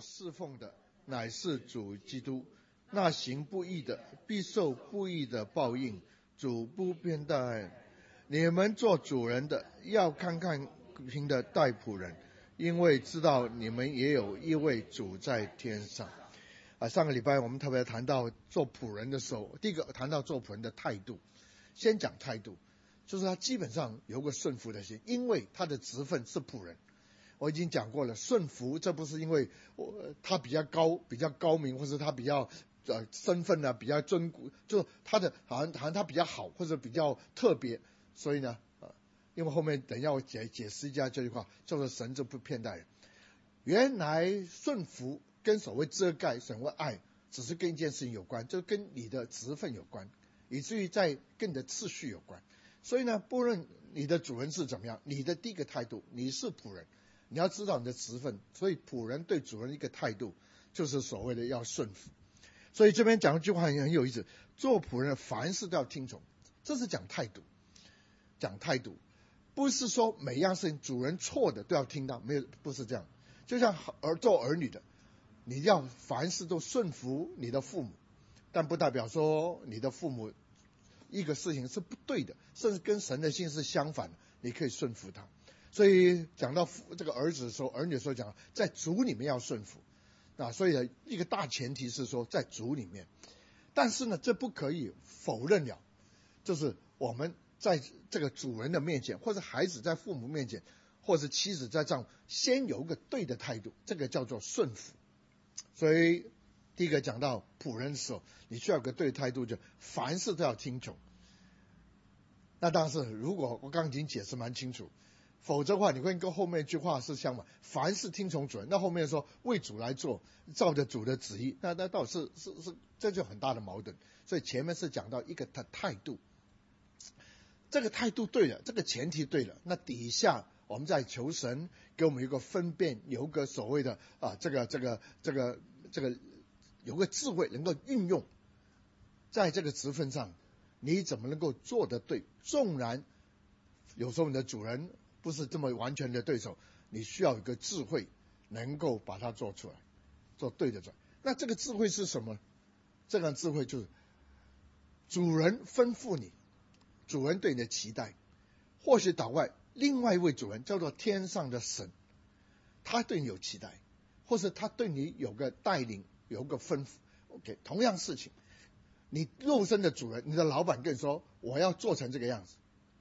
侍奉的乃是主基督，那行不义的必受不义的报应。主不偏待你们做主人的，要看看凭的待仆人，因为知道你们也有一位主在天上。上个礼拜我们特别谈到做仆人的时候，第一个谈到做仆人的态度。先讲态度，就是他基本上有个顺服的心，因为他的职分是仆人。我已经讲过了，顺服这不是因为他比较高明，或者他比较身份比较尊贵，就他的好像他比较好或者比较特别，所以呢因为后面等一下我解释一下这句话，叫做神就不偏待人。原来顺服跟所谓遮盖、所谓爱，只是跟一件事情有关，就是跟你的职分有关，以至于在跟你的次序有关。所以呢，不论你的主人是怎么样，你的第一个态度，你是仆人，你要知道你的职分。所以仆人对主人的一个态度，就是所谓的要顺服。所以这边讲一句话很有意思，做仆人凡事都要听从，这是讲态度。讲态度不是说每样事情主人错的都要听到，没有，不是这样。就像做儿女的，你要凡事都顺服你的父母，但不代表说你的父母一个事情是不对的，甚至跟神的心是相反的，你可以顺服他。所以讲到这个儿子的时候，儿女的时候讲在主里面要顺服，所以一个大前提是说在主里面。但是呢，这不可以否认了，就是我们在这个主人的面前，或者孩子在父母面前，或者妻子在丈夫，先有一个对的态度，这个叫做顺服。所以第一个讲到仆人的时候，你需要有个对的态度，就凡事都要听从。那当然是如果我刚刚已经解释蛮清楚，否则的话你会跟后面一句话是相反，凡事听从主人，那后面说为主来做，照着主的旨意，那倒是这就很大的矛盾。所以前面是讲到一个态度，这个态度对了，这个前提对了，那底下我们在求神给我们一个分辨，有一个所谓的这个有个智慧能够运用在这个职分上，你怎么能够做得对？纵然有时候你的主人不是这么完全的对手，你需要有一个智慧能够把它做出来，做对的转。那这个智慧是什么？这个智慧就是主人吩咐你，主人对你的期待，或许岛外另外一位主人叫做天上的神，他对你有期待，或是他对你有个带领，有个吩咐。OK， 同样事情，你肉身的主人，你的老板跟你说我要做成这个样子，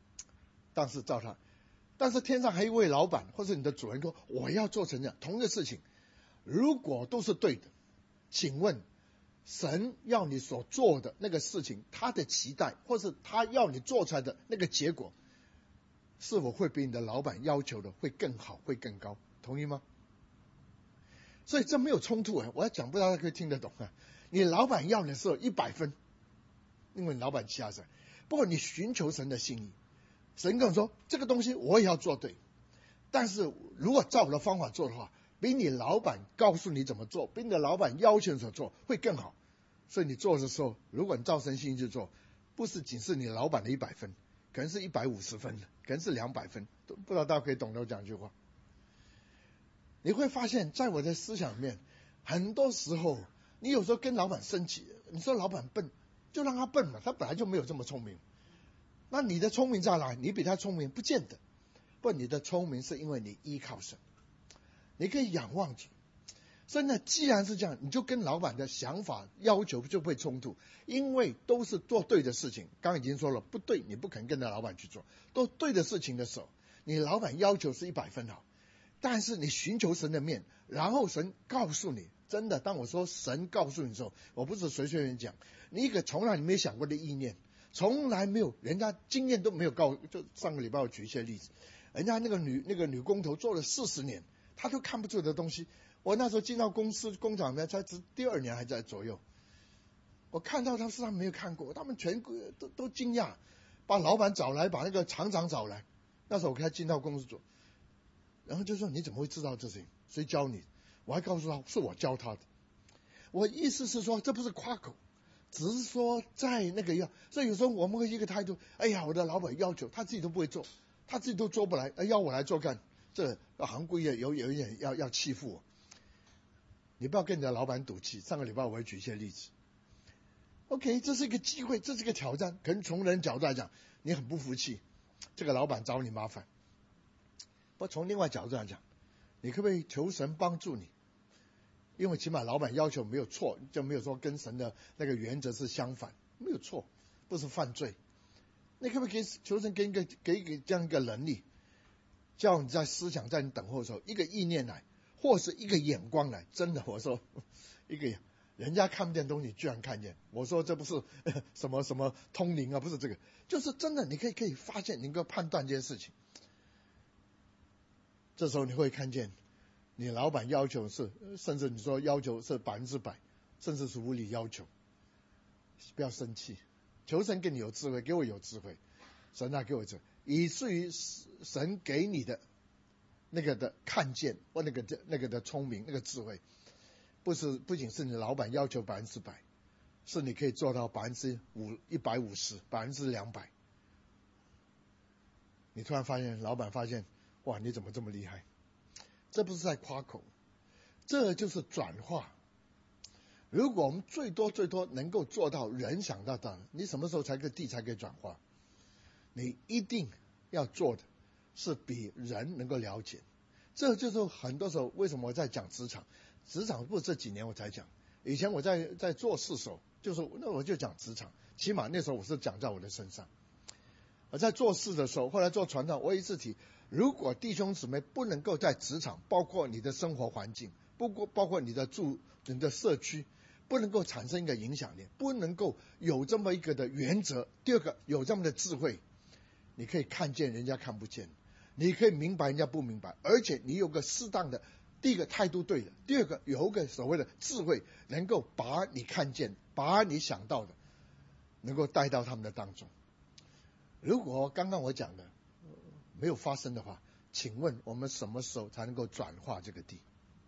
但是天上还有一位老板或者你的主人说我要做成这样，同一个事情如果都是对的，请问神要你所做的那个事情，他的期待或是他要你做出来的那个结果，是否会比你的老板要求的会更好，会更高？同意吗？所以这没有冲突我要讲，不知道大家可以听得懂你老板要你的时候100分，因为你老板期待神，不过你寻求神的心意，神跟我说这个东西我也要做对，但是如果照我的方法做的话，比你老板告诉你怎么做，比你的老板要求所做会更好。所以你做的时候，如果你照神心意去做，不是仅是你老板的100分，可能是150分的，可能是200分，不知道大家可以懂得我讲一句话。你会发现在我的思想里面，很多时候你有时候跟老板生气，你说老板笨，就让他笨嘛，他本来就没有这么聪明。那你的聪明在哪里？你比他聪明不见得，不，你的聪明是因为你依靠神，你可以仰望主。所以呢，既然是这样，你就跟老板的想法要求就会冲突，因为都是做对的事情。刚刚已经说了，不对你不肯跟着老板去做，都对的事情的时候，你老板要求是100分好，但是你寻求神的面，然后神告诉你，真的，当我说神告诉你的时候，我不是随便讲，你一个从来你没想过的意念，从来没有人家经验都没有就上个礼拜我举一些例子，人家那个女工头做了40年，她都看不出的东西，我那时候进到工厂里面才第2年还在左右，我看到他是他们没有看过，他们全都惊讶，把老板找来，把那个厂长找来，那时候我才进到公司做，然后就说你怎么会知道这些？谁教你？我还告诉他是我教他的。我意思是说，这不是夸口，只是说在那个所以有时候我们会一个态度，哎呀，我的老板要求他自己都不会做，他自己都做不来，要我来做干，这好像故意有一点要欺负我。 你不要跟你的老板赌气。上个礼拜我会举一些例子。OK， 这是一个机会，这是一个挑战。可能从人角度来讲，你很不服气，这个老板找你麻烦。不，从另外角度来讲，你可不可以求神帮助你？因为起码老板要求没有错，就没有说跟神的那个原则是相反，没有错，不是犯罪。你可不可以求神给一个这样一个能力，叫你在思想在你等候的时候，一个意念来，或是一个眼光来，真的我说一个人家看不见东西居然看见，我说这不是什么什么通灵啊，不是这个，就是真的你可以发现，你能够判断这件事情。这时候你会看见你老板要求是，甚至你说要求是100%，甚至是无理要求，不要生气，求神给你有智慧，给我有智慧，神给我智慧，以至于神给你的那个的看见或那个的聪明，那个智慧，不仅是你老板要求100%，是你可以做到150%、200%。你突然发现，老板发现，哇，你怎么这么厉害？这不是在夸口，这就是转化。如果我们最多能够做到人想到的，你什么时候才可以转化？你一定要做的是比人能够了解。这就是很多时候为什么我在讲职场不是这几年我才讲，以前我在做事时候，就是那我就讲职场，起码那时候我是讲在我的身上。我在做事的时候，后来做传道，我一直提，如果弟兄姊妹不能够在职场，包括你的生活环境，包括你的社区，不能够产生一个影响力，不能够有这么一个的原则。第二个，有这么的智慧，你可以看见人家看不见，你可以明白人家不明白，而且你有个适当的，第一个态度对的，第二个有个所谓的智慧，能够把你看见，把你想到的，能够带到他们的当中。如果刚刚我讲的没有发生的话，请问我们什么时候才能够转化这个地？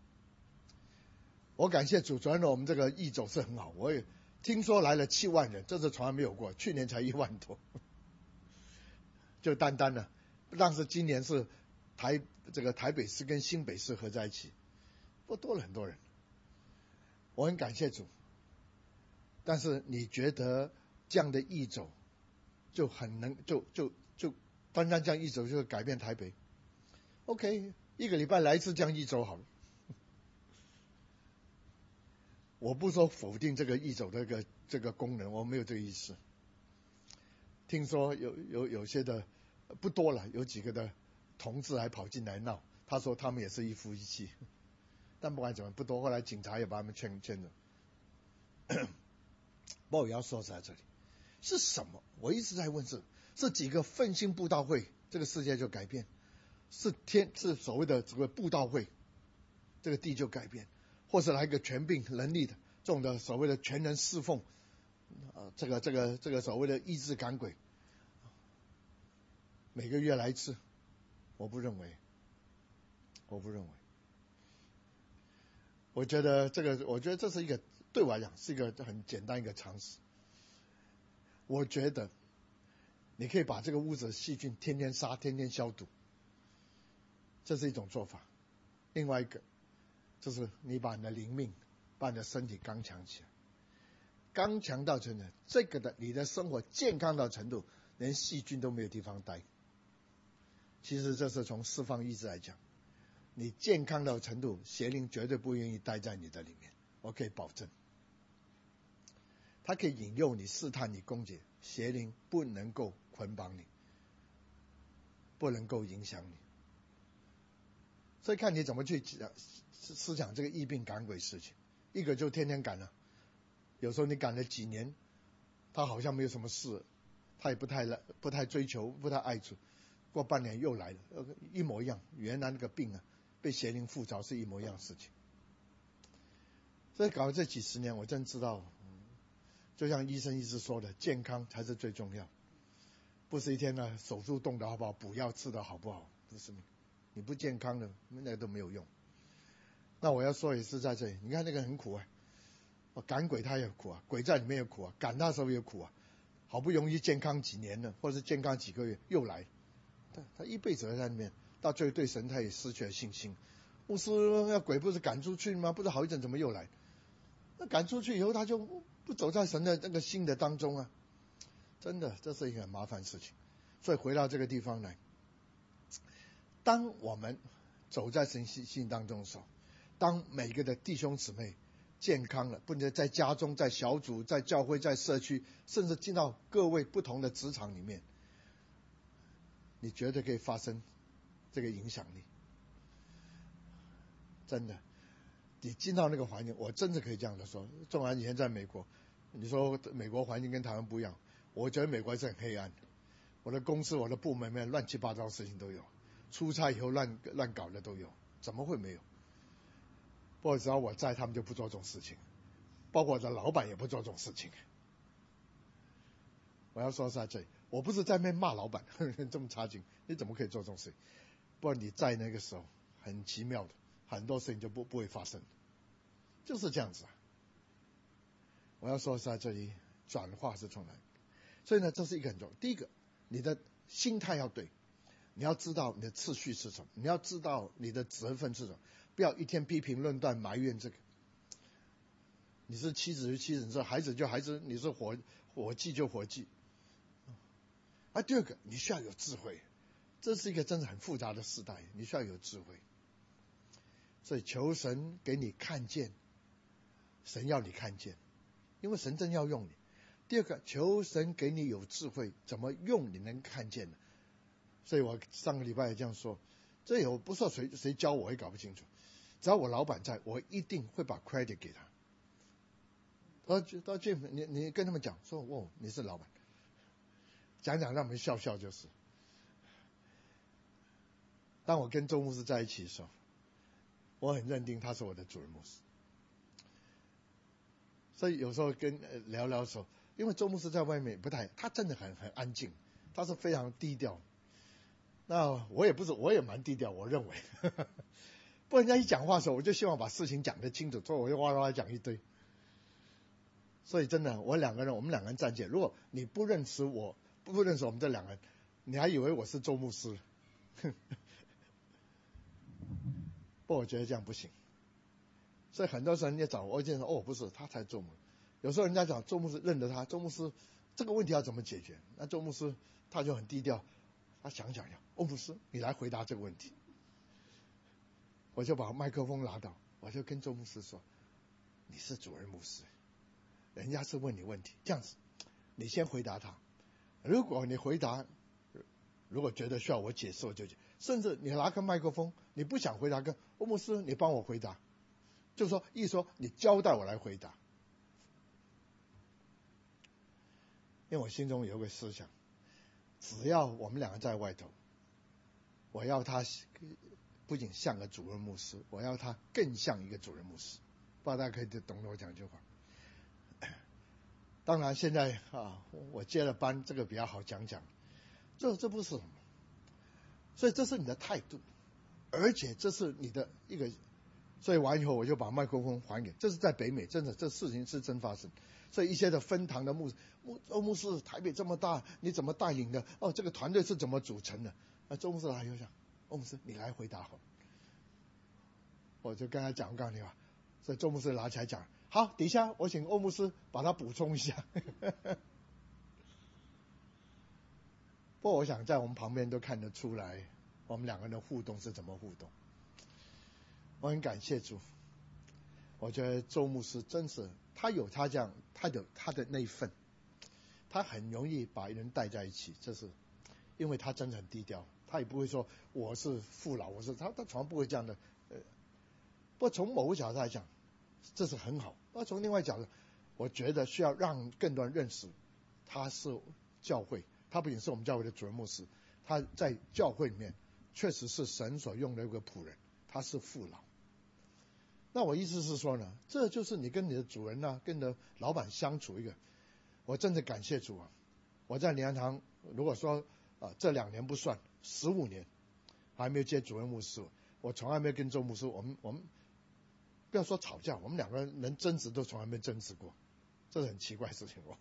我感谢主，昨天我们这个义走是很好，我也听说来了7万人，这是从来没有过，去年才1万多，就单的，但是今年是台北市跟新北市合在一起，多了很多人，我很感谢主。但是你觉得这样的义走就很能就单这样一走就会改变台北 ？OK， 1个礼拜来一次这样一走好了。我不说否定这个一走的这个功能，我没有这个意思。听说有些的不多了，有几个的同志还跑进来闹，他说他们也是一夫一妻，但不管怎么不多，后来警察也把他们劝了。不过我要说在这里是什么？我一直在问是几个奋兴布道会，这个世界就改变；是所谓的这个布道会，这个地就改变；或是来一个全并能力的这种的所谓的全人侍奉，这个所谓的医治赶鬼，每个月来一次，我不认为。我觉得这是一个对我来讲是一个很简单一个常识。我觉得你可以把这个屋子的细菌天天杀，天天消毒，这是一种做法。另外一个就是你把你的灵命，把你的身体刚强起来，刚强到程度，这个的你的生活健康到程度，连细菌都没有地方待。其实这是从释放意志来讲，你健康到程度，邪灵绝对不愿意待在你的里面，我可以保证。它可以引诱你、试探你、攻击，邪灵不能够捆绑你，不能够影响你。所以看你怎么去思想这个疫病赶鬼事情。一个就天天赶了，有时候你赶了几年，他好像没有什么事，他也不太追求，不太爱主，过半年又来了，一模一样。原来那个病被邪灵附着是一模一样的事情。所以搞了这几十年，我真知道，就像医生一直说的，健康才是最重要，不是一天手术动得好不好，补药吃得好不好，不是，你不健康的那个都没有用。那我要说也是在这里，你看那个很苦赶鬼他也苦啊，鬼在里面也苦啊，赶他的时候也苦啊，好不容易健康几年了，或者是健康几个月又来，他一辈子在里面，到最后对神他也失去了信心， 牧师要鬼不是赶出去吗？不是好一阵怎么又来？那赶出去以后，他就不走在神的那个心的当中啊！真的，这是一个很麻烦的事情。所以回到这个地方来，当我们走在神心当中的时候，当每个的弟兄姊妹健康了，不能在家中、在小组、在教会、在社区，甚至进到各位不同的职场里面，你绝对可以发生这个影响力。真的，你进到那个环境，我真的可以这样的说。纵然以前在美国，你说美国环境跟台湾不一样，我觉得美国是很黑暗的。我的公司、我的部门里面乱七八糟的事情都有，出差以后乱搞的都有，怎么会没有？不过只要我在，他们就不做这种事情，包括我的老板也不做这种事情。我要说在这里，我不是在那边骂老板，这么差劲，你怎么可以做这种事情？不过你在那个时候，很奇妙的，很多事情就不会发生，就是这样子啊。我要说在这里，转化是从来，所以呢，这是一个很重要。第一个，你的心态要对，你要知道你的次序是什么，你要知道你的责分是什么，不要一天批评论断埋怨这个。你是妻子就妻子，你是孩子就孩子，你是伙计就伙计。第二个，你需要有智慧，这是一个真的很复杂的时代，你需要有智慧。所以求神给你看见，神要你看见，因为神真要用你。第二个，求神给你有智慧，怎么用你能看见的。所以我上个礼拜也这样说，这有不知道谁教我也搞不清楚，只要我老板在，我一定会把 credit 给他。到 Jim， 你跟他们讲说，哦，你是老板，讲让我们笑笑就是。当我跟周牧师在一起的时候，我很认定他是我的主任牧师。所以有时候跟聊聊的时候，因为周牧师在外面不太，他真的很安静，他是非常低调。那我也蛮低调，我认为。不然人家一讲话的时候，我就希望把事情讲得清楚，所以我就哇哇讲一堆。所以真的，我们两个人站界。如果你不认识我，不认识我们这两个人，你还以为我是周牧师。不，我觉得这样不行。所以很多时候人家找我，见说哦不是，他才周牧师。有时候人家讲周牧师认得他，周牧师这个问题要怎么解决？那周牧师他就很低调，他想一下，牧师你来回答这个问题。我就把麦克风拿到，我就跟周牧师说，你是主任牧师，人家是问你问题，这样子你先回答他。如果你回答，如果觉得需要我解释我就解，甚至你拿个麦克风，你不想回答跟牧师你帮我回答，就说意思说你交代我来回答。因为我心中有个思想，只要我们两个在外头，我要他不仅像个主任牧师，我要他更像一个主任牧师。不知道大家可以懂我讲这话。当然现在我接了班，这个比较好讲，这不是什么，所以这是你的态度，而且这是你的一个。所以完以后我就把麦克风还给，这是在北美，真的这事情是真发生。所以一些的分堂的牧师，台北这么大，你怎么带领的？这个团队是怎么组成的？周牧师来就讲，牧师你来回答好。我就跟他讲刚才话，所以周牧师拿起来讲，好，底下我请欧牧师把它补充一下。不过我想在我们旁边都看得出来，我们两个人的互动是怎么互动。我很感谢主，我觉得周牧师真是他有他这样，他的那一份，他很容易把人带在一起，这是因为他真的很低调，他也不会说我是父老，他从来不会这样的。不过从某个角度来讲，这是很好。那从另外角度，我觉得需要让更多人认识，他是教会，他不仅是我们教会的主任牧师，他在教会里面确实是神所用的一个仆人，他是父老。那我意思是说呢，这就是你跟你的主人跟你的老板相处一个，我真的感谢主啊！我在联堂，如果说这2年不算，15年还没有接主任牧师，我从来没有跟周牧师，我们不要说吵架，我们两个人能争执都从来没争执过，这是很奇怪的事情。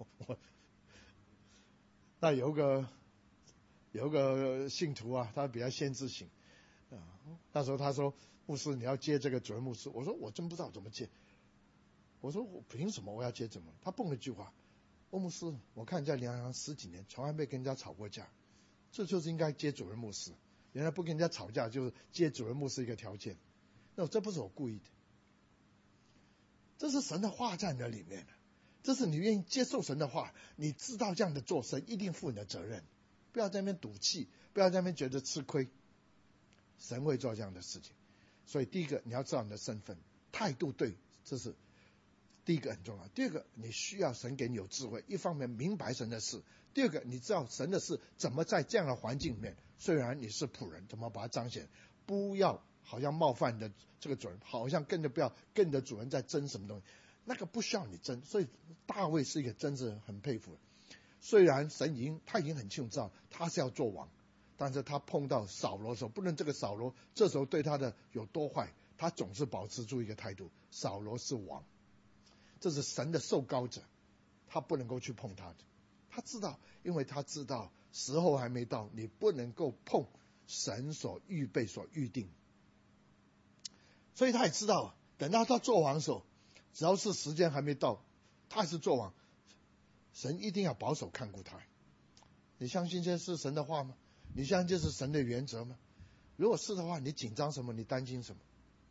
那有个信徒他比较先知型那时候他说牧师你要接这个主任牧师，我说我真不知道怎么接，我说我凭什么我要接怎么？他蹦了一句话，牧师，我看你在梁阳10几年，从来没跟人家吵过架，这就是应该接主任牧师。原来不跟人家吵架就是接主任牧师一个条件，那这不是我故意的，这是神的话在那里面的，这是你愿意接受神的话，你知道这样的做，神一定负你的责任，不要在那边赌气，不要在那边觉得吃亏，神会做这样的事情。所以第一个你要知道你的身份，态度对，这是第一个很重要。第二个你需要神给你有智慧，一方面明白神的事，第二个你知道神的事怎么在这样的环境里面，虽然你是仆人，怎么把它彰显，不要好像冒犯的这个主人，好像不要跟你的主人在争什么东西，那个不需要你争。所以大卫是一个真是很佩服的，虽然神他已经很清楚知道他是要做王，但是他碰到扫罗的时候，不论这个扫罗这时候对他的有多坏，他总是保持住一个态度，扫罗是王，这是神的受膏者，他不能够去碰他的。他知道，因为他知道时候还没到，你不能够碰神所预备所预定，所以他也知道等到他做王的时候，只要是时间还没到，他还是做王，神一定要保守看顾他。你相信这是神的话吗？你相信这是神的原则吗？如果是的话，你紧张什么？你担心什么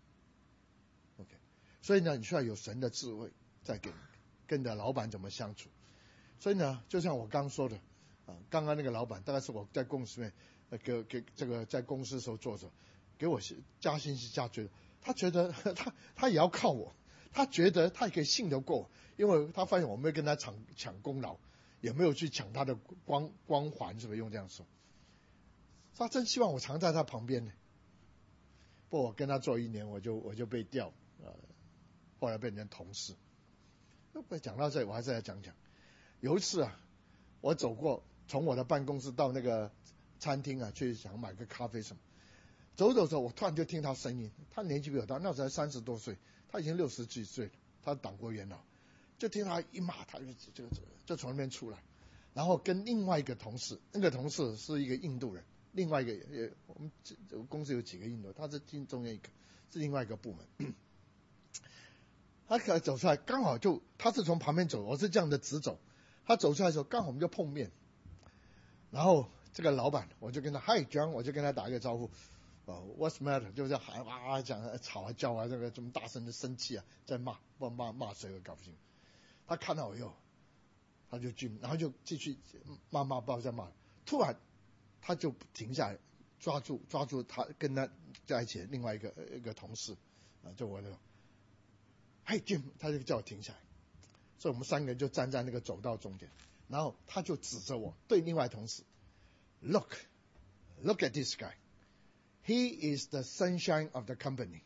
？OK， 所以呢，你需要有神的智慧，再跟你的老板怎么相处。所以呢，就像我刚说的，刚刚那个老板大概是我在公司里面，给这个在公司的时候做着，给我加薪加追，他觉得他也要靠我，他觉得他也可以信得过我，因为他发现我没有跟他抢功劳，也没有去抢他的光环，是不是用这样说？他真希望我常在他旁边呢。不过我跟他做1年，我就被调，后来变成同事。那讲到这里，我还是来讲讲。有一次我走过，从我的办公室到那个餐厅去想买个咖啡什么，走，我突然就听他声音，他年纪比我大，那时候才30多岁，他已经60几岁了，他党国元老，就听他一骂，他就从那边出来，然后跟另外一个同事，那个同事是一个印度人，另外一个我们公司有几个印度，他是中间一个，是另外一个部门。他可走出来，刚好他是从旁边走，我是这样的直走。他走出来的时候，刚好我们就碰面，然后这个老板我就跟他 Hi John， 我就跟他打一个招呼，What's matter， 就是喊讲吵叫这个这么大声的生气在骂谁，我搞不清。他看到我以后，他就然后就继续骂不知道在骂，突然他就停下来，抓住他跟他在一起的另外一个同事就我那个 Hi Jim， 他就叫我停下来。所以我们3个人就站在那个走道中间，然后他就指着我对另外同事 Look at this guy, he is the sunshine of the company。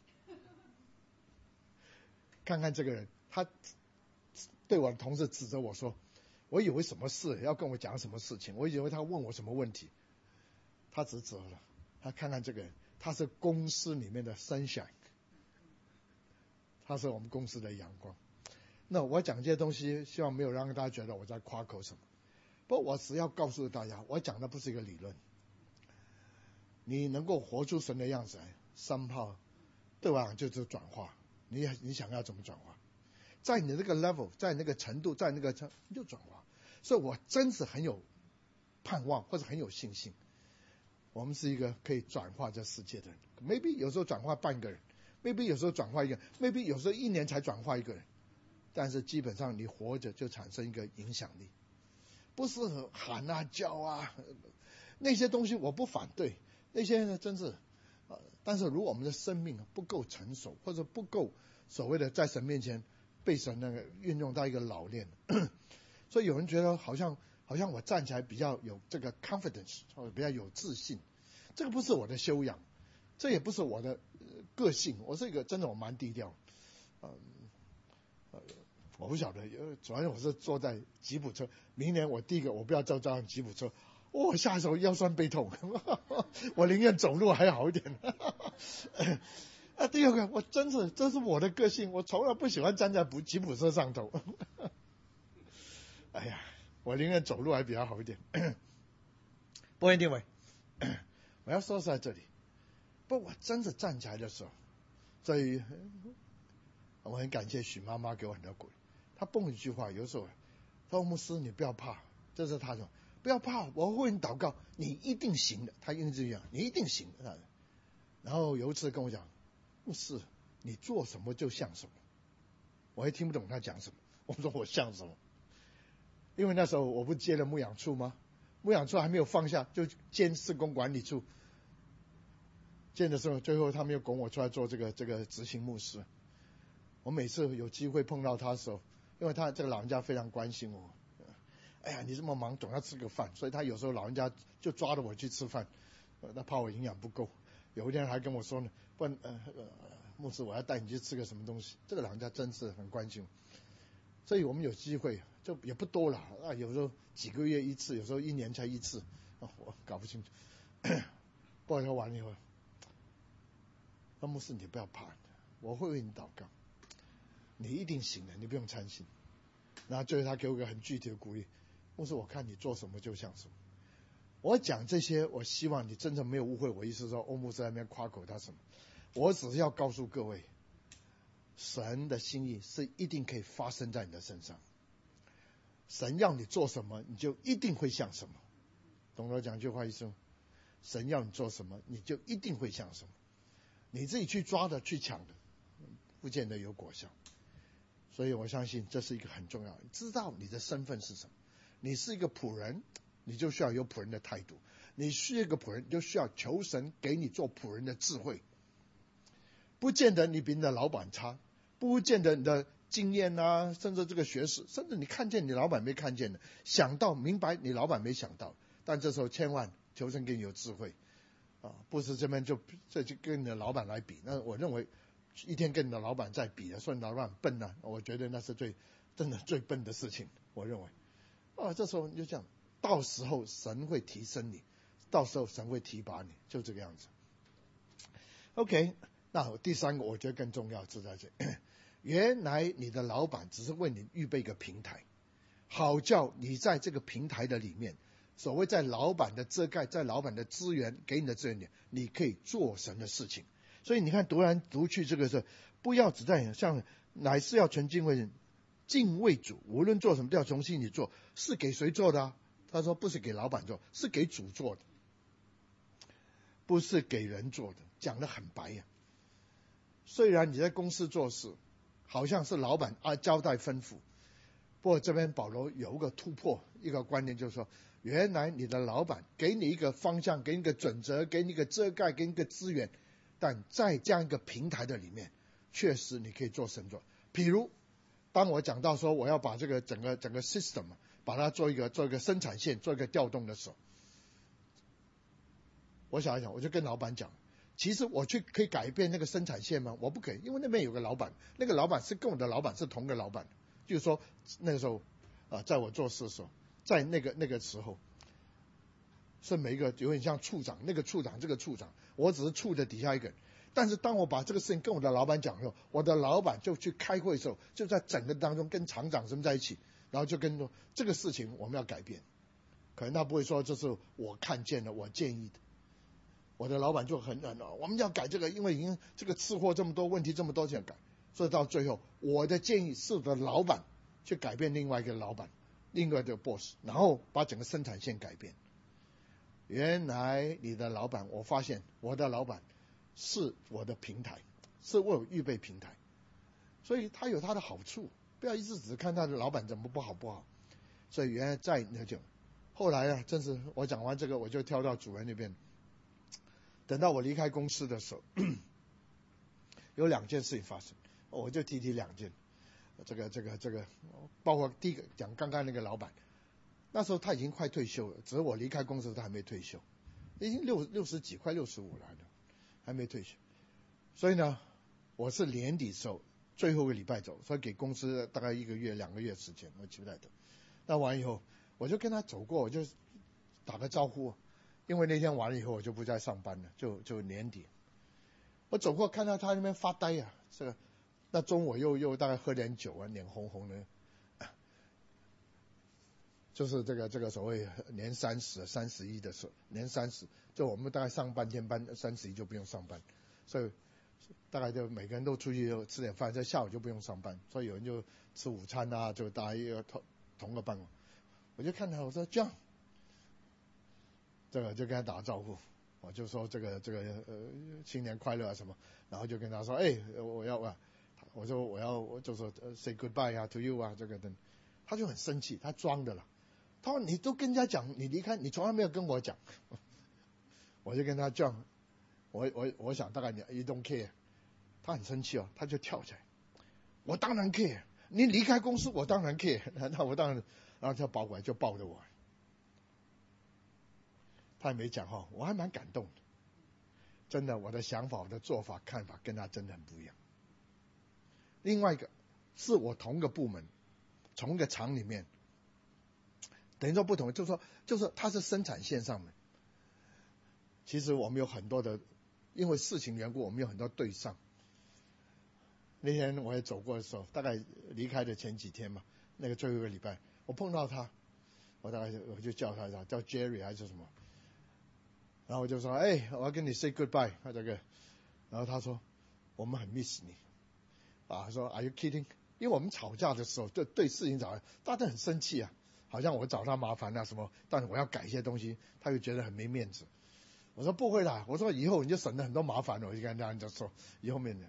看看这个人，他对我的同事指着我说，我以为什么事要跟我讲什么事情，我以为他问我什么问题，他只指了他，看看这个人，他是公司里面的 sunshine， 他是我们公司的阳光。那我讲这些东西，希望没有让大家觉得我在夸口什么。不过我只要告诉大家，我讲的不是一个理论。你能够活出神的样子来，somehow对我讲就是转化。你想要怎么转化？在你那个 level， 在那个程度，在那个你就转化。所以我真是很有盼望，或者很有信心。我们是一个可以转化这世界的人。maybe 有时候转化半个人 ，maybe 有时候转化一个 ，maybe 有时候1年才转化一个人。但是基本上你活着就产生一个影响力，不是喊叫那些东西我不反对，那些呢真是但是如果我们的生命不够成熟，或者不够所谓的在神面前被神那个运用到一个老练，所以有人觉得好像我站起来比较有这个 confidence， 或者比较有自信，这个不是我的修养，这也不是我的个性，我是一个真的我蛮低调。我不晓得，主要我是坐在吉普车，明年我第一个我不要坐这样吉普车，下手腰酸背痛，我宁愿走路还好一点。第二个，这是我的个性，我从来不喜欢站在吉普车上头。哎呀，我宁愿走路还比较好一点。不过anyway，我要说是在这里，不，我真的站起来的时候， 所以我很感谢许妈妈给我很多鼓励。她蹦一句话，有时候她说牧师你不要怕，这是她说不要怕，我会为你祷告，你一定行的。她一直讲你一定行的。然后有一次跟我讲，牧师你做什么就像什么，我也听不懂她讲什么。我说我像什么？因为那时候我不接了牧养处吗？牧养处还没有放下，就兼事工管理处。见的时候，最后他们又拱我出来做这个执行牧师。我每次有机会碰到他的时候，因为他这个老人家非常关心我，哎呀你这么忙总要吃个饭，所以他有时候老人家就抓着我去吃饭，他怕我营养不够。有一天还跟我说呢，不然牧师我要带你去吃个什么东西。这个老人家真是很关心我，所以我们有机会就也不多了啊，有时候几个月一次，有时候一年才一次啊，我搞不清楚。报告完了以后，那牧师你不要怕，我会为你祷告，你一定行的，你不用担心。然后最后他给我一个很具体的鼓励，牧师我看你做什么就像什么。我讲这些，我希望你真的没有误会我意思说欧牧师在那边夸口他什么，我只是要告诉各位，神的心意是一定可以发生在你的身上，神要你做什么你就一定会像什么，懂得讲句话意思吗？神要你做什么你就一定会像什么，你自己去抓的去抢的不见得有果效。所以我相信这是一个很重要，知道你的身份是什么。你是一个仆人，你就需要有仆人的态度，你是一个仆人就需要求神给你做仆人的智慧。不见得你比你的老板差，不见得你的经验啊，甚至这个学识，甚至你看见你老板没看见的，想到明白你老板没想到，但这时候千万求神给你有智慧啊，不是这边就跟你的老板来比。那我认为一天跟你的老板在比的，说你老板笨啊，我觉得那是真的最笨的事情。我认为这时候你就这样，到时候神会提升你，到时候神会提拔你，就这个样子。 OK， 那第三个我觉得更重要是在这里，原来你的老板只是为你预备一个平台，好叫你在这个平台的里面，所谓在老板的遮盖，在老板的资源给你的资源里，你可以做神的事情。所以你看读来读去这个是不要只在像乃是要存敬畏人，敬畏主，无论做什么都要从心里做。是给谁做的啊？他说不是给老板做，是给主做的，不是给人做的，讲得很白呀。虽然你在公司做事好像是老板交代吩咐，不过这边保罗有一个突破，一个观念，就是说原来你的老板给你一个方向，给你一个准则，给你一个遮盖，给你一个资源，但在这样一个平台的里面，确实你可以做神作。譬如当我讲到说我要把这个整个 system 把它做一个生产线，做一个调动的时候，我想一想，我就跟老板讲，其实我可以改变那个生产线吗？我不可以，因为那边有个老板，那个老板是跟我的老板是同个老板。就是说那个时候在我做事的时候，在那个时候是每一个有点像处长，那个处长这个处长，我只是处的底下一个人。但是当我把这个事情跟我的老板讲的时候，我的老板就去开会的时候，就在整个当中跟厂长什么在一起，然后就跟说这个事情我们要改变。可能他不会说这是我看见的，我建议的。我的老板就很我们要改这个，因为已经这个吃货这么多，问题这么多，就要改。所以到最后，我的建议是我的老板去改变另外一个老板，另外一个 boss， 然后把整个生产线改变。原来你的老板，我发现我的老板是我的平台，是为我预备平台，所以他有他的好处，不要一直只看他的老板怎么不好。所以原来在那就后来真是我讲完这个，我就跳到主人那边。等到我离开公司的时候，有2件事情发生，我就提2件。这个，包括第一个讲刚刚那个老板，那时候他已经快退休了，只是我离开公司他还没退休，已经60几快65了，还没退休。所以呢，我是年底时候最后一个礼拜走，所以给公司大概1个月2个月时间，我记不太得。那完以后，我就跟他走过，我就打个招呼。因为那天完了以后我就不再上班了，就年底，我走过看到他那边发呆啊，那中午又大概喝点酒啊，脸红红的，就是这个所谓年30、31的时候，年30，就我们大概上半天班，31就不用上班，所大概就每个人都出去吃点饭，在下午就不用上班，所以有人就吃午餐啊，就大家一个同个办公。我就看他，我说 John， 这个就跟他打招呼，我就说这个新年快乐啊什么，然后就跟他说，我说我就说say goodbye 啊 to you 啊这个等，他就很生气，他装的了，他说你都跟人家讲你离开，你从来没有跟我讲，我就跟他讲，我想大概你 you don't care， 他很生气哦，他就跳起来，我当然 care， 你离开公司我当然 care， 那我当然，然后他跑过来就抱着我，他也没讲话，我还蛮感动的，真的我的想法我的做法看法跟他真的很不一样。另外一个是我同个部门同一个厂里面，等于说不同，就是他是生产线上面，其实我们有很多的，因为事情缘故我们有很多对上。那天我也走过的时候，大概离开的前几天嘛，那个最后一个礼拜我碰到他，我就叫他叫 Jerry 还是什么，然后我就说我要跟你 say goodbye 他这个，然后他说我们很 miss 你啊，说 Are you kidding？ 因为我们吵架的时候对事情大家都很生气啊，好像我找他麻烦啊什么，但是我要改一些东西，他就觉得很没面子。我说不会啦，我说以后你就省了很多麻烦了，我就跟他就说以后面的。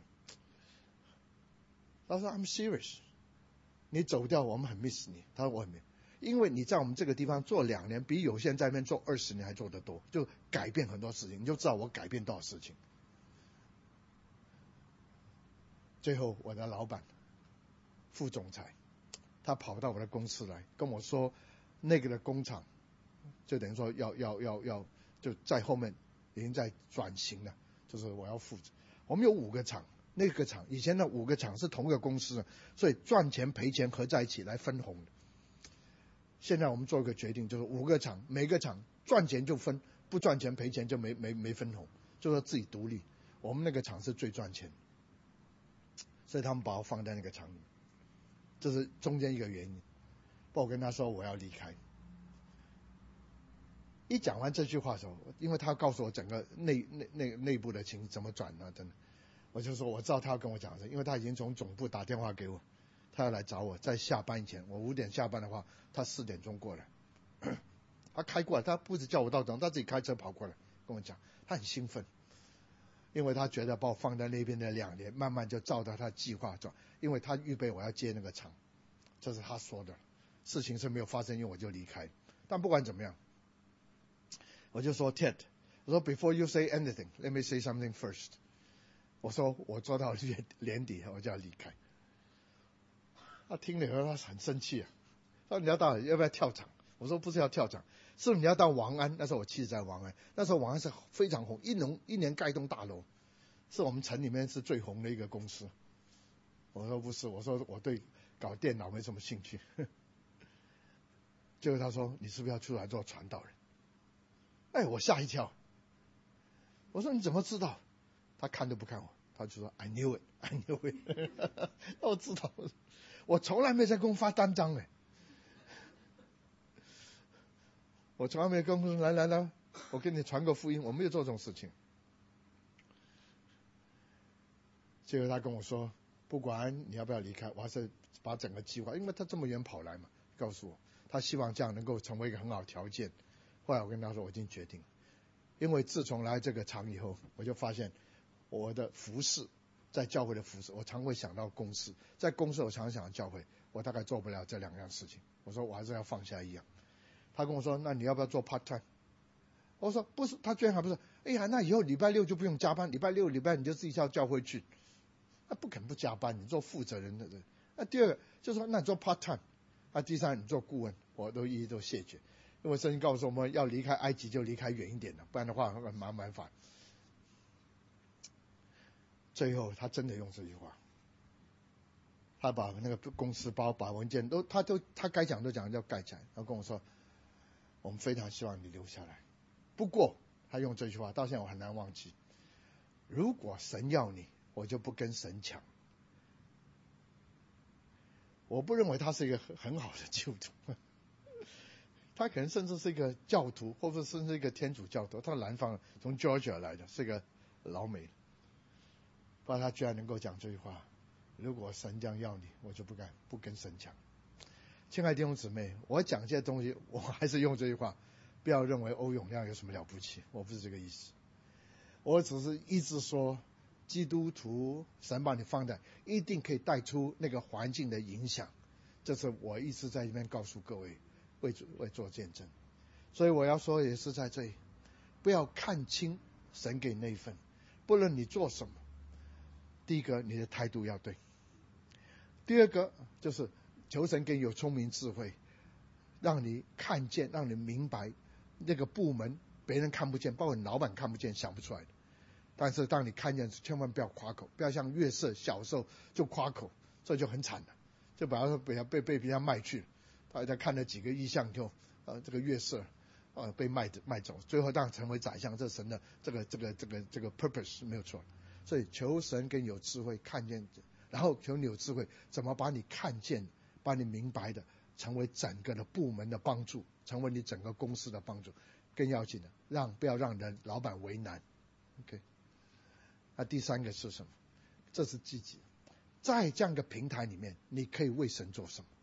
他说 I'm serious， 你走掉我们很 miss 你。他说我很 miss， 因为你在我们这个地方做2年，比有些人在那边做20年还做得多，就改变很多事情，你就知道我改变多少事情。最后我的老板副总裁他跑到我的公司来跟我说，那个的工厂就等于说要就在后面已经在转型了，就是我要负责。我们有5个厂，那个厂以前的5个厂是同一个公司，所以赚钱赔钱合在一起来分红的。现在我们做一个决定，就是5个厂，每个厂赚钱就分，不赚钱赔钱就没分红，就说自己独立。我们那个厂是最赚钱，所以他们把我放在那个厂里，这是中间一个原因。不，我跟他说我要离开。一讲完这句话的时候，因为他告诉我整个内部的情形怎么转呢，真的，我就说我知道他要跟我讲的，因为他已经从总部打电话给我，他要来找我，在下班以前，我5点下班的话，他4点钟过来，他开过来，他不是叫我到场，他自己开车跑过来跟我讲，他很兴奋，因为他觉得把我放在那边的2年，慢慢就照着他计划做，因为他预备我要接那个厂，这是他说的，事情是没有发生，因为我就离开。但不管怎么样，我就说 Ted， 我说 Before you say anything, let me say something first。我说我做到年底我就要离开。他听了以后他很生气啊，他说你要不要跳槽？我说不是要跳槽，是你要到王安。那时候我妻子在王安，那时候王安是非常红，一年盖一栋大楼，是我们城里面是最红的一个公司。我说不是，我说我对搞电脑没什么兴趣。结果他说你是不是要出来做传道人？我吓一跳。我说你怎么知道？他看都不看我，他就说 I knew it。我知道，我从来没在公司发单张我从来没跟公司来，我给你传个福音，我没有做这种事情。结果他跟我说，不管你要不要离开，我还是把整个计划，因为他这么远跑来嘛，告诉我他希望这样能够成为一个很好的条件。后来我跟他说我已经决定，因为自从来这个厂以后，我就发现我的服侍，在教会的服侍，我常会想到公司，在公司我常想到教会，我大概做不了这2样事情。我说我还是要放下一样。他跟我说，那你要不要做 part time？ 我说不是，他居然还不是，那以后礼拜6就不用加班，礼拜6礼拜你就自己到教会去。不肯不加班，你做负责人的人。第二个就是说，那你做 part time， 第三你做顾问，我都一一都谢绝。因为圣经告诉我们要离开埃及就离开远一点的，不然的话很麻烦。最后他真的用这句话，他把那个公司包把文件他该讲都讲，要盖起来。他跟我说，我们非常希望你留下来，不过他用这句话到现在我很难忘记，如果神要你，我就不跟神抢。我不认为他是一个很好的基督徒，他可能甚至是一个教徒，或者甚至一个天主教徒。他南方从 Georgia 来的，是个老美。 不然他居然能够讲这句话，如果神将要你，我就不跟神讲。亲爱的弟兄姊妹，我讲这些东西，我还是用这句话，不要认为欧永亮有什么了不起，我不是这个意思。我只是一直说，基督徒神把你放在，一定可以带出那个环境的影响，这是我一直在这边告诉各位，为做见证。所以我要说也是在这里，不要看轻神给那一份，不论你做什么，第一个你的态度要对，第二个就是求神给你有聪明智慧，让你看见，让你明白那个部门别人看不见，包括你老板看不见，想不出来的。但是当你看见，千万不要夸口，不要像约瑟小时候就夸口，这就很惨了，就把他被别人卖去了。他看了几个异象就这个约瑟被卖走，最后当然成为宰相，这神的这个 purpose 没有错。所以求神给你有智慧看见，然后求你有智慧怎么把你看见，把你明白的成为整个的部门的帮助，成为你整个公司的帮助。更要紧的，不要让你的老板为难。OK。那第三个是什么？这是积极，在这样的平台里面，你可以为神做什么？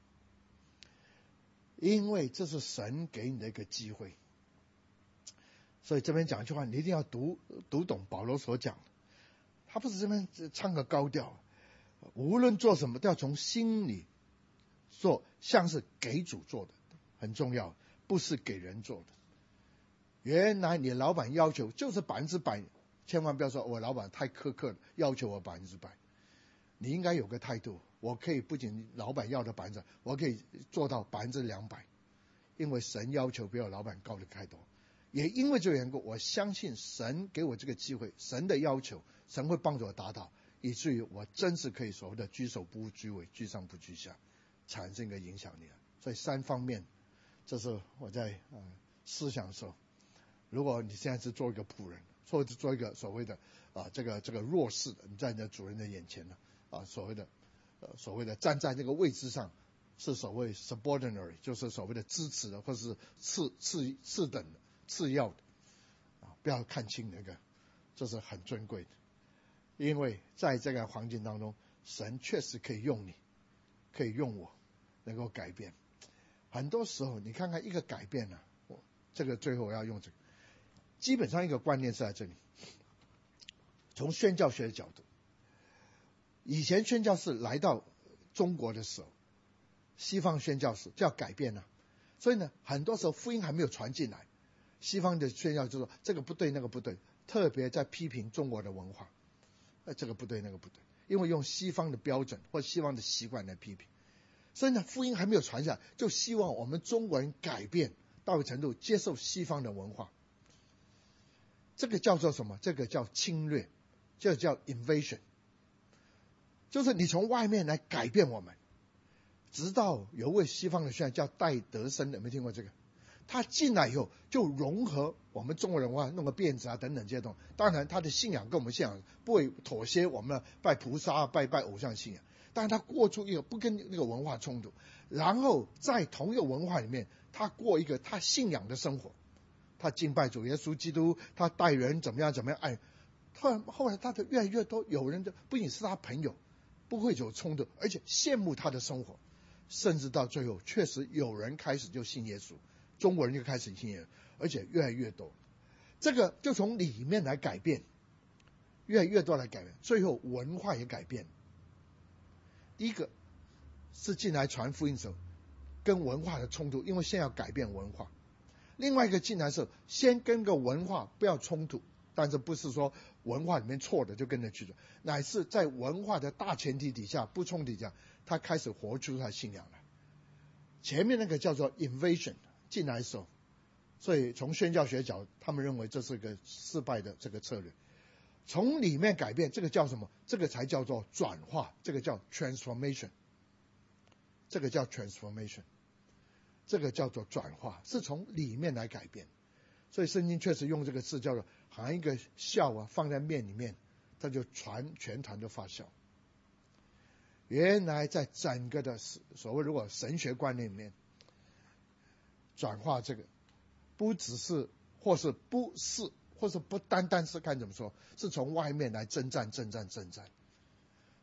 因为这是神给你的一个机会。所以这边讲一句话，你一定要读懂保罗所讲的。他不是这边唱个高调，无论做什么都要从心里做，像是给主做的，很重要，不是给人做的。原来你老板要求就是100%，千万不要说我老板太苛刻了，要求我100%。你应该有个态度，我可以不仅老板要的100%，我可以做到200%，因为神要求比我老板高的太多。也因为这个缘故，我相信神给我这个机会，神的要求，神会帮助我达到，以至于我真是可以所谓的居首不居尾，居上不居下，产生一个影响力。所以3方面，这是我在思想的时候，如果你现在是做一个仆人，或者做一个所谓的这个弱势的，你在你的主人的眼前呢所谓的站在这个位置上，是所谓 subordinary， 就是所谓的支持的，或是次等的、次要的不要看轻那个，这是很尊贵的。因为在这个环境当中，神确实可以用你，可以用我，能够改变。很多时候你看看一个改变呢，这个最后我要用这个，基本上一个观念是在这里。从宣教学的角度，以前宣教士来到中国的时候，西方宣教士就要改变了，所以呢，很多时候福音还没有传进来，西方的宣教就说这个不对那个不对，特别在批评中国的文化，这个不对那个不对，因为用西方的标准或西方的习惯来批评，所以呢，福音还没有传下来，就希望我们中国人改变到一个程度，接受西方的文化。这个叫做什么？这个叫侵略，这叫 invasion， 就是你从外面来改变我们。直到有位西方的宣教叫戴德生，有没有听过这个？他进来以后就融合我们中国人文化，弄个辫子等等这些东西。当然他的信仰跟我们信仰不会妥协，我们拜菩萨拜偶像信仰，但是他过出一个不跟那个文化冲突，然后在同一个文化里面，他过一个他信仰的生活，他敬拜主耶稣基督，他待人怎么样爱。后来他的越来越多，有人不仅是他朋友，不会有冲突，而且羡慕他的生活，甚至到最后确实有人开始就信耶稣，中国人就开始信耶稣，而且越来越多。这个就从里面来改变，越来越多来改变，最后文化也改变。第一个是进来传福音的时候跟文化的冲突，因为现在要改变文化。另外一个进来是先跟个文化不要冲突，但是不是说文化里面错的就跟着去做，乃是在文化的大前提底下不冲突底下，他开始活出他的信仰来。前面那个叫做 invasion 进来的时候，所以从宣教学角他们认为这是个失败的这个策略。从里面改变，这个叫什么？这个才叫做转化，这个叫 transformation， 这个叫 transformation， 这个叫做转化，是从里面来改变。所以圣经确实用这个字叫做好像一个酵放在面里面，它就全团都发酵。原来在整个的所谓如果神学观念里面，转化这个不只是或是不是或是不单单是看怎么说，是从外面来征战，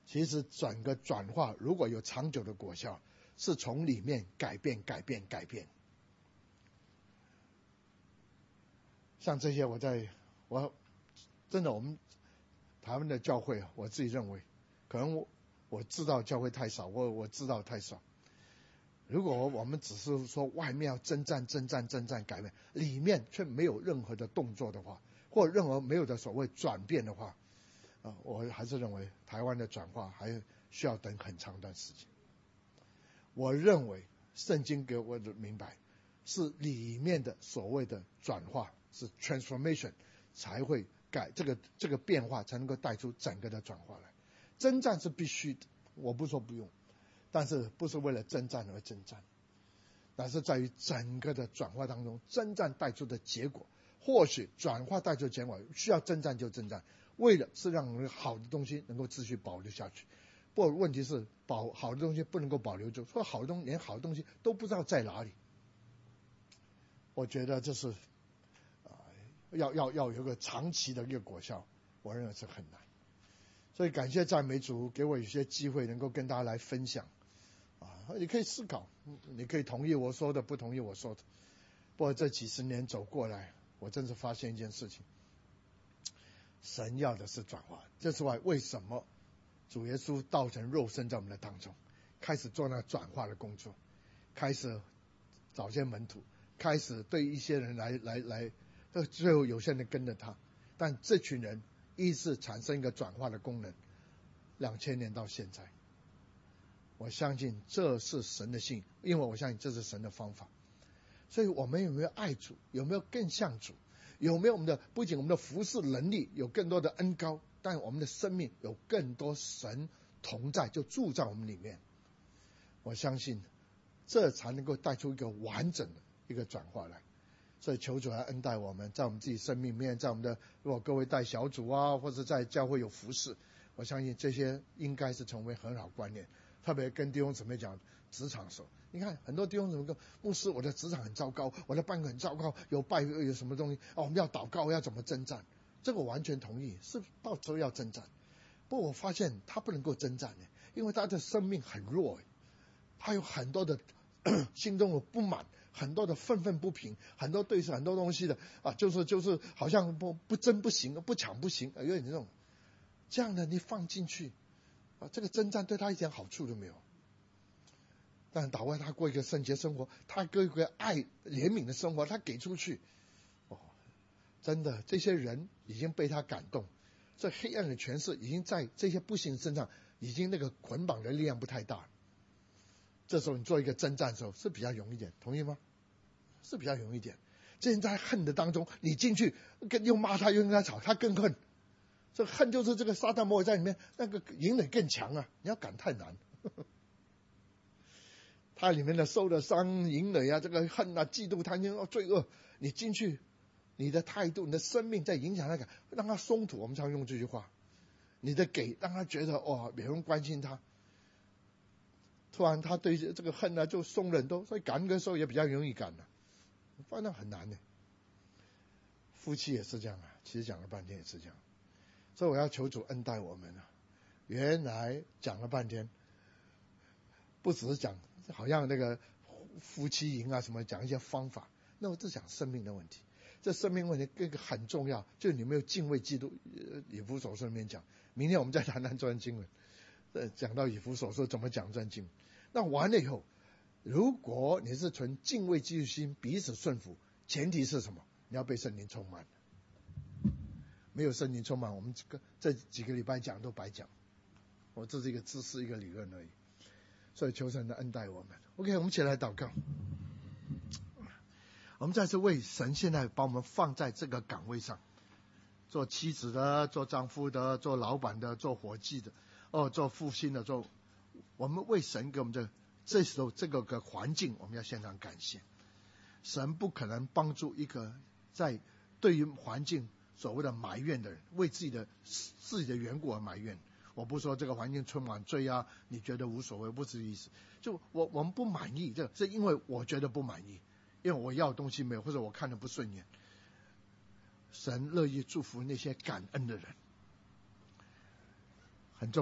其实整个转化如果有长久的果效，是从里面改变。像这些我真的我们台湾的教会，我自己认为可能我知道教会太少，我知道太少。如果我们只是说外面要征战改变，里面却没有任何的动作的话，或任何没有的所谓转变的话，我还是认为台湾的转化还需要等很长一段时间。我认为圣经给我的明白是里面的所谓的转化，是 transformation 才会改这个变化，才能够带出整个的转化来。征战是必须的，我不说不用，但是不是为了征战而征战，但是在于整个的转化当中，征战带出的结果，或许转化带出的结果需要征战就征战，为了是让好的东西能够继续保留下去。不过问题是好的东西不能够保留住，说好的东西连好的东西都不知道在哪里。我觉得这是要有个长期的一个果效，我认为是很难。所以感谢赞美主给我有些机会能够跟大家来分享你可以思考，你可以同意我说的，不同意我说的。不过这几十年走过来，我真是发现一件事情，神要的是转化。这是为什么主耶稣道成肉身在我们的当中，开始做那转化的工作，开始找些门徒，开始对一些人来最后有些人跟着他，但这群人一直产生一个转化的功能，2000年到现在。我相信这是神的信，因为我相信这是神的方法。所以我们有没有爱主，有没有更像主，有没有不仅我们的服事能力有更多的恩膏，但我们的生命有更多神同在，就住在我们里面。我相信这才能够带出一个完整的一个转化来。所以求主来恩待我们，在我们自己生命里面，在我们的如果各位带小组或者在教会有服事，我相信这些应该是成为很好观念。特别跟弟兄姊妹讲职场的时候，你看很多弟兄姊妹说，牧师我的职场很糟糕，我的办公很糟糕，有什么东西我们要祷告，要怎么征战，这个我完全同意，是到时候要征战。不过我发现他不能够征战，因为他的生命很弱，他有很多的心中的不满，很多的愤愤不平，很多对很多东西的就是好像不争不行，不抢不行，有点这种这样的你放进去这个征战对他一点好处都没有。但祷告他过一个圣洁生活，他过一个爱怜悯的生活，他给出去真的这些人已经被他感动，这黑暗的权势已经在这些不幸身上已经那个捆绑的力量不太大。这时候你做一个征战的时候是比较容易一点，同意吗？是比较容易一点。这人在恨的当中，你进去又骂他又跟他吵，他更恨。这恨就是这个撒旦魔鬼在里面，那个营垒更强你要赶太难。他里面的受的伤、营垒这个恨嫉妒、贪心、罪恶，你进去，你的态度、你的生命在影响那个，让他松土。我们常用这句话，你的给让他觉得有人关心他，突然他对这个恨就松了很多，所以感恩的时候也比较容易感反正很难夫妻也是这样其实讲了半天也是这样。所以我要求主恩待我们原来讲了半天，不只是讲好像那个夫妻营什么，讲一些方法，那我只讲生命的问题。这生命问题一个很重要，就你没有敬畏基督。以弗所书里面讲，明天我们再谈谈这段经文，讲到以弗所书怎么讲这段经文。那完了以后，如果你是存敬畏基督心，彼此顺服，前提是什么？你要被圣灵充满。没有圣灵充满，我们这几个礼拜讲都白讲。这是一个知识，一个理论而已。所以求神的恩待我们。OK， 我们起来祷告。我们再次为神现在把我们放在这个岗位上，做妻子的，做丈夫的，做老板的，做伙计的，做父亲的，我们为神给我们这时候这个环境，我们要献上感谢。神不可能帮助一个在对于环境所谓的埋怨的人，为自己的缘故而埋怨。我不说这个环境充满罪你觉得无所谓，不是这意思。就我们不满意，这是因为我觉得不满意，因为我要的东西没有，或者我看得不顺眼。神乐意祝福那些感恩的人。很重要的，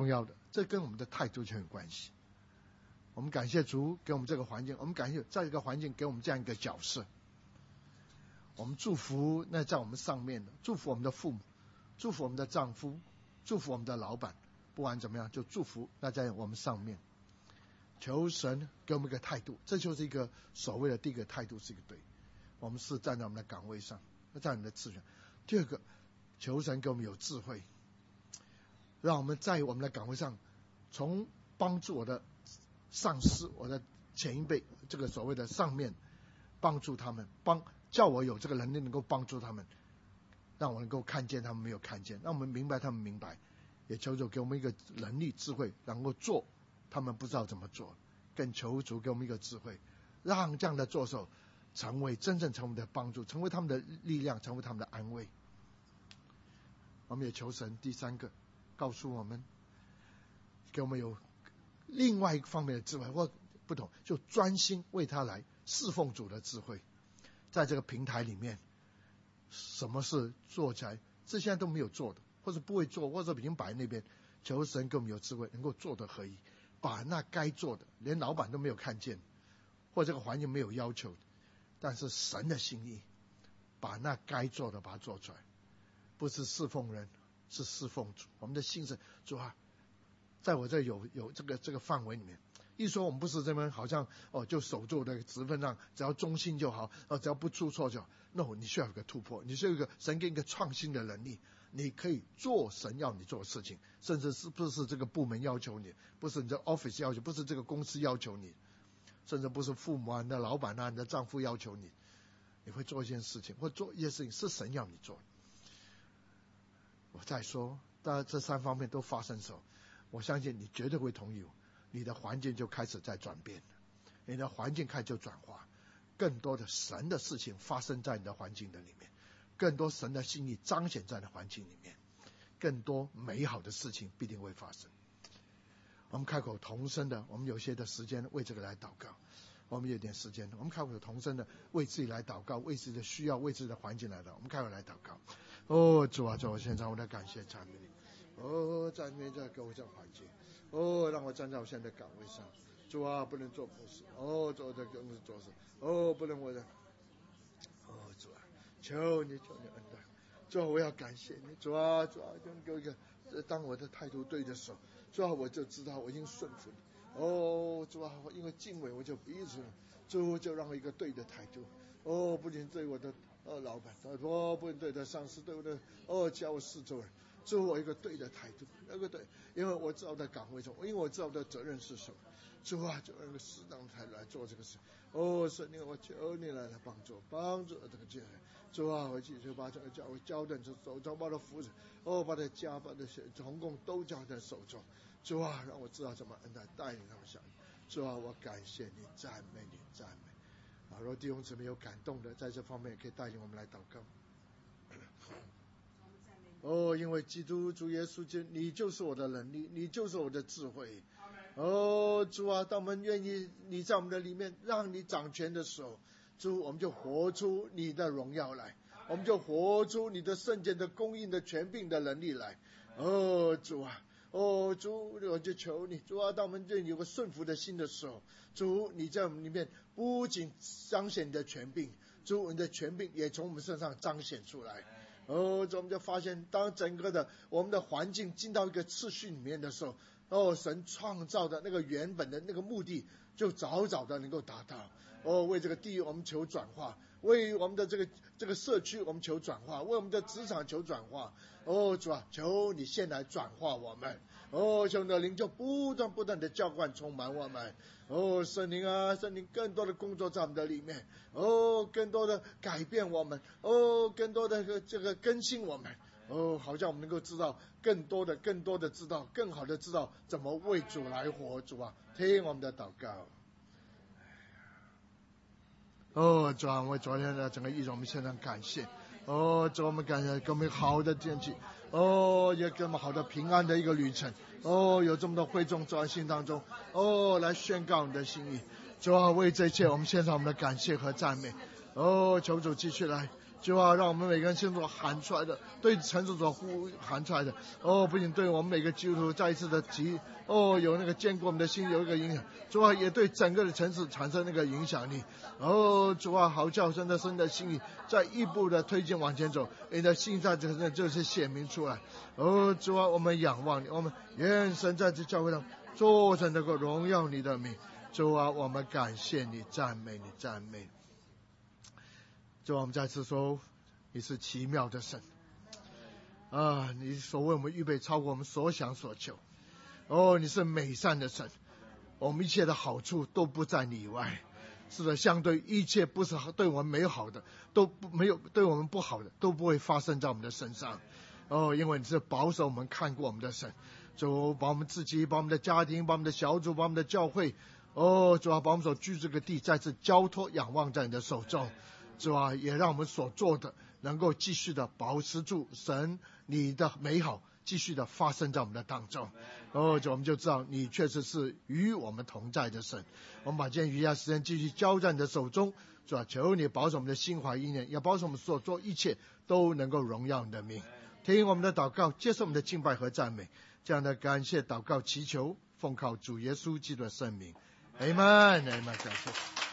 这跟我们的态度就有关系。我们感谢主给我们这个环境，我们感谢在这个环境给我们这样一个角色。我们祝福那在我们上面的，祝福我们的父母，祝福我们的丈夫，祝福我们的老板，不管怎么样就祝福那在我们上面。求神给我们一个态度，这就是一个所谓的第一个态度是一个对，我们是站在我们的岗位上，在我们的次序。第二个，求神给我们有智慧，让我们在我们的岗位上，从帮助我的上司，我的前一辈，这个所谓的上面，帮助他们，叫我有这个能力能够帮助他们，让我能够看见他们没有看见，让我们明白他们明白，也求主给我们一个能力智慧，能够做他们不知道怎么做，更求主给我们一个智慧，让这样的作手真正成为我们的帮助，成为他们的力量，成为他们的安慰。我们也求神第三个告诉我们，给我们有另外一个方面的智慧，或不同，就专心为他来侍奉主的智慧。在这个平台里面，什么事做起来，这现在都没有做的，或者不会做，或者已经摆在那边，求神给我们有智慧，能够做得合宜，把那该做的，连老板都没有看见，或这个环境没有要求，但是神的心意，把那该做的把它做出来，不是侍奉人，是侍奉主。我们的心是主啊，在我这有这个范围里面，一说我们不是这边好像就守住的职分上，只要忠心就好，只要不出错就好。No， 你需要有个突破，你需要有一个神给你一个创新的能力，你可以做神要你做的事情，甚至是不是这个部门要求你，不是你的 office 要求，不是这个公司要求你，甚至不是父母啊、你的老板啊、你的丈夫要求你，你会做一件事情，或做一件事情是神要你做。我再说，当这三方面都发生的时候，我相信你绝对会同意我，你的环境就开始在转变了，你的环境开始就转化，更多的神的事情发生在你的环境的里面，更多神的心意彰显在你的环境里面，更多美好的事情必定会发生。我们开口同声的，我们有些的时间为这个来祷告，我们有点时间，我们开口同声的为自己来祷告，为自己的需要，为自己的环境来祷，我们开口来祷告。主啊，主啊，现在我的感谢赞美你，赞美这给我这环境，让我站在我现在的岗位上，主啊，不能做不是，做这更是做事，不能我的，主啊，求你恩待，主啊，我要感谢你，主啊，就给我一个，当我的态度对的时候，主啊，我就知道我已经顺服你，主啊，因为敬畏我就一直，主就让我一个对的态度，不仅对我的老板，不能对的上司，对我的教我四周人，主我一个对的态度，那个对，因为我知道的岗位中，因为我知道的责任是什么，主啊，就那个适当的态度来做这个事，神灵，我求你来帮助这个教会，主啊，我继续把这个教会交在手中，把它扶持，把它家把它同工都交在手中，主啊，让我知道怎么恩待带领他们下去，主啊，我感谢你，赞美你，赞美。如果弟兄姊妹有感动的，在这方面可以带领我们来祷告。因为基督主耶稣基督，你就是我的能力，你就是我的智慧。主啊，当我们愿意你在我们的里面，让你掌权的时候，主，我们就活出你的荣耀来，我们就活出你的圣洁的供应的权柄的能力来。主啊，主，我就求你，主啊，当我们愿意有个顺服的心的时候，主，你在我们里面不仅彰显你的权柄，主，你的权柄也从我们身上彰显出来。主，我们就发现，当整个的我们的环境进到一个次序里面的时候，神创造的那个原本的那个目的就早早的能够达到。为这个地我们求转化，为我们的这个社区我们求转化，为我们的职场求转化。主啊，求你先来转化我们。求你的灵就不断的浇灌充满我们。圣灵啊，圣灵更多的工作在我们的里面。更多的改变我们。更多的这个更新我们。好像我们能够知道更多的知道，更好的知道怎么为主来活。主啊，听我们的祷告。主啊，为昨天的整个义种，我们现在感谢。主，我们感谢给我们好的天气。也给我们好的平安的一个旅程。有这么多会众走在心当中。来宣告你的心意。主啊，为这一切，我们献上我们的感谢和赞美。求主继续来主啊，让我们每个人心中喊出来的，对城市所呼喊出来的，不仅对我们每个基督徒再一次的有那个坚固我们的心，有一个影响。主啊，也对整个的城市产生那个影响力。主啊，好叫神的心意再一步的推进往前走，你的心在这个就是显明出来。主啊，我们仰望你，我们愿神在这教会上做成能够荣耀你的名。主啊，我们感谢你，赞美你，赞美你。主啊，我们再次说，你是奇妙的神啊！你所为我们预备超过我们所想所求。你是美善的神，我们一切的好处都不在你以外。是的，相对一切不是对我们美好的，都没有对我们不好的，都不会发生在我们的身上。因为你是保守我们看过我们的神。主，把我们自己，把我们的家庭，把我们的小组，把我们的教会，主啊，把我们所居这个地再次交托仰望在你的手中。主啊，也让我们所做的能够继续的保持住神你的美好，继续的发生在我们的当中。主，我们就知道你确实是与我们同在的神。我们把今天余下时间继续交在你的手中。主啊，求你保守我们的心怀意念，也保守我们所做一切都能够荣耀你的名。听我们的祷告，接受我们的敬拜和赞美。这样的感谢祷告祈求，奉靠主耶稣基督的圣名。Amen， 感谢。